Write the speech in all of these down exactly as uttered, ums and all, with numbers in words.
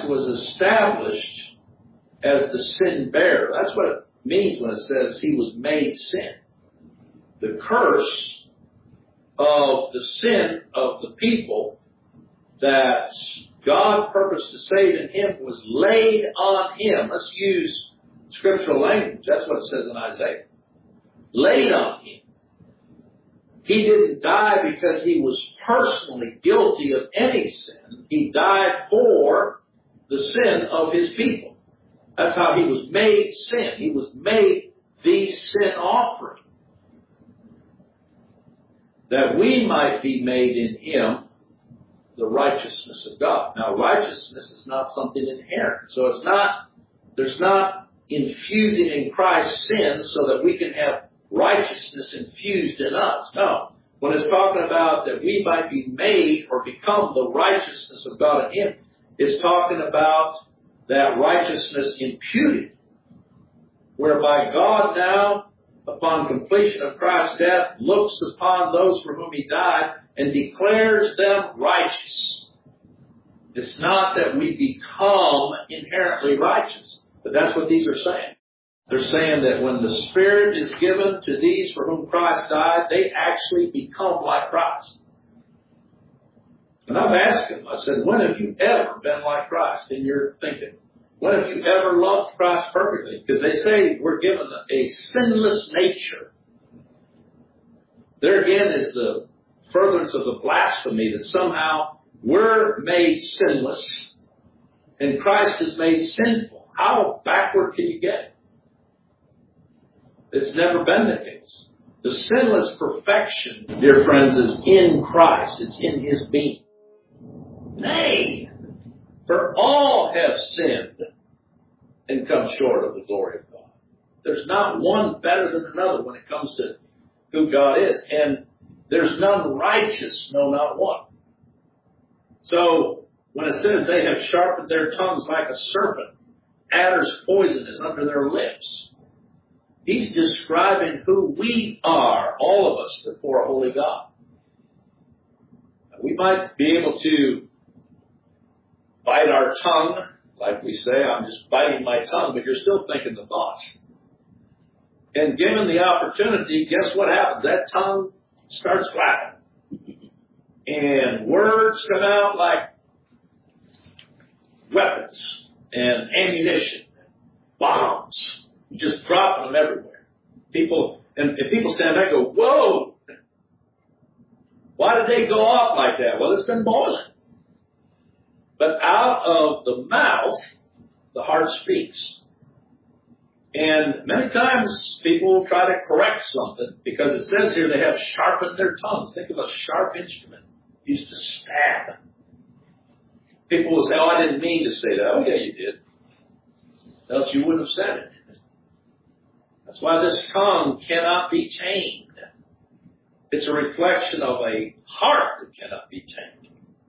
Christ was established as the sin bearer. That's what it means when it says he was made sin. The curse of the sin of the people that God purposed to save in him was laid on him. Let's use scriptural language. That's what it says in Isaiah. Laid on him. He didn't die because he was personally guilty of any sin. He died for the sin of his people. That's how he was made sin. He was made the sin offering, that we might be made in him the righteousness of God. Now, righteousness is not something inherent. So it's not, there's not infusing in Christ sin so that we can have righteousness infused in us. No. When it's talking about that we might be made or become the righteousness of God in him, it's talking about that righteousness imputed, whereby God now, upon completion of Christ's death, looks upon those for whom he died and declares them righteous. It's not that we become inherently righteous, but that's what these are saying. They're saying that when the Spirit is given to these for whom Christ died, they actually become like Christ. And I've asked them, I said, when have you ever been like Christ in your thinking? When have you ever loved Christ perfectly? Because they say we're given a sinless nature. There again is the furtherance of the blasphemy that somehow we're made sinless and Christ is made sinful. How backward can you get? It's never been the case. The sinless perfection, dear friends, is in Christ. It's in his being. Nay, for all have sinned and come short of the glory of God. There's not one better than another when it comes to who God is. And there's none righteous, no, not one. So, when it says they have sharpened their tongues like a serpent, adder's poison is under their lips, he's describing who we are, all of us, before a holy God. We might be able to bite our tongue, like we say, I'm just biting my tongue, but you're still thinking the thoughts. And given the opportunity, guess what happens? That tongue starts flapping. And words come out like weapons and ammunition, bombs, just dropping them everywhere. People, and if people stand back and go, whoa! Why did they go off like that? Well, it's been boiling. But out of the mouth, the heart speaks. And many times people will try to correct something because it says here they have sharpened their tongues. Think of a sharp instrument used to stab. People will say, oh, I didn't mean to say that. Oh, yeah, you did. Else you wouldn't have said it. That's why this tongue cannot be tamed. It's a reflection of a heart that cannot be tamed.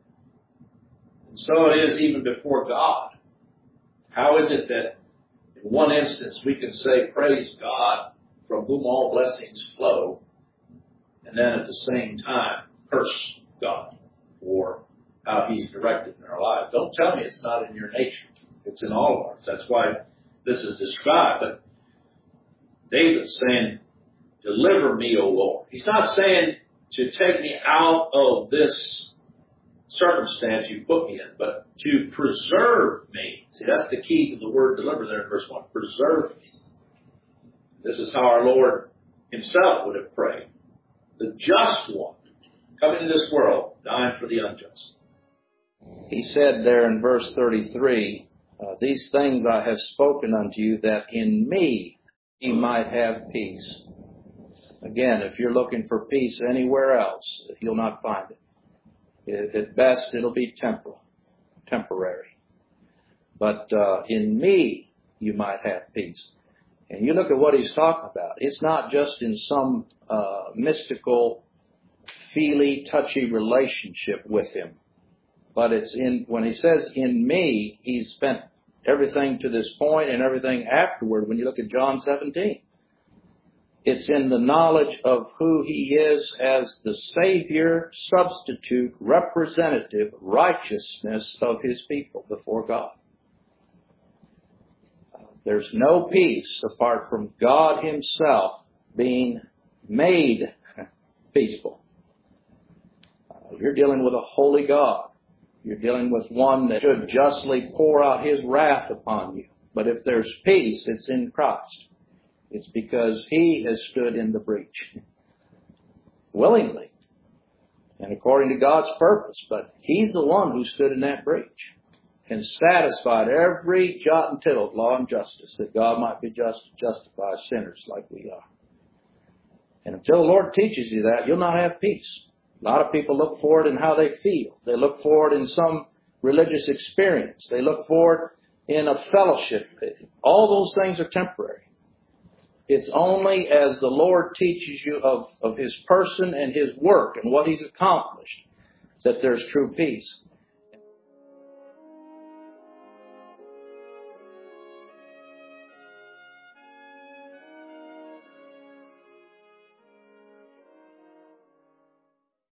And so it is even before God. How is it that in one instance we can say, praise God, from whom all blessings flow, and then at the same time curse God for how he's directed in our lives? Don't tell me it's not in your nature. It's in all of ours. That's why this is described. But David's saying, deliver me, O Lord. He's not saying to take me out of this circumstance you put me in, but to preserve me. See, that's the key to the word deliver there in verse one. Preserve me. This is how our Lord himself would have prayed. The just one coming into this world, dying for the unjust. He said there in verse thirty-three, uh, these things I have spoken unto you, that in me ye might have peace. Again, if you're looking for peace anywhere else, you'll not find it. At best, it'll be temporal, temporary. But uh, in me, you might have peace. And you look at what he's talking about. It's not just in some uh, mystical, feely, touchy relationship with him. But it's in, when he says in me, he's spent everything to this point and everything afterward when you look at John seventeen. It's in the knowledge of who he is as the Savior, substitute, representative, righteousness of his people before God. There's no peace apart from God Himself being made peaceful. Uh, you're dealing with a holy God. You're dealing with one that should justly pour out His wrath upon you. But if there's peace, it's in Christ. It's because He has stood in the breach willingly and according to God's purpose. But He's the one who stood in that breach and satisfied every jot and tittle of law and justice, that God might be just to justify sinners like we are. And until the Lord teaches you that, you'll not have peace. A lot of people look for it in how they feel. They look for it in some religious experience. They look for it in a fellowship. All those things are temporary. It's only as the Lord teaches you of, of His person and His work and what He's accomplished that there's true peace.